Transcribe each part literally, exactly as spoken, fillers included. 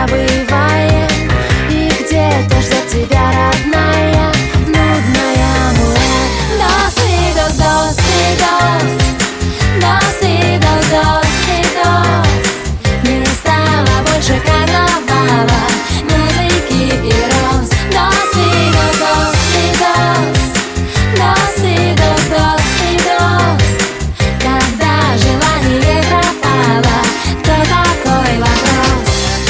забываем, и где-то ждет тебя родная, нудная муэт. Dos idos, dos idos, dos idos, dos idos. Не стало больше карнавала, музыки и роз. Dos idos, dos idos, dos idos, dos idos. Когда желание пропало, то такой вопрос.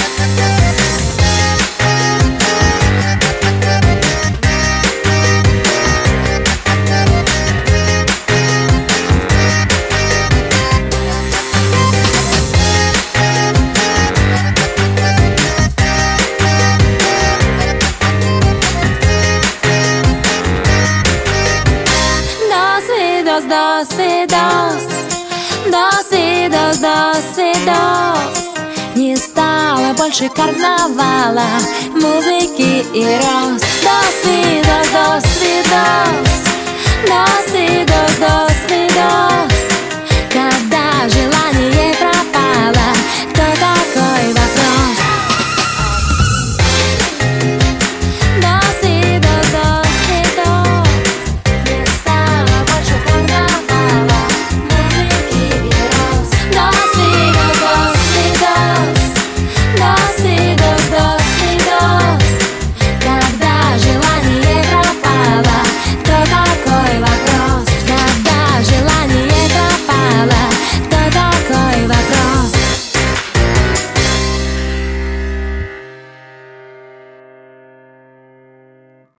Dos idos, dos idos, dos idos. Не стало больше карнавала, музыки и роз. Dos idos, dos idos, dos idos, dos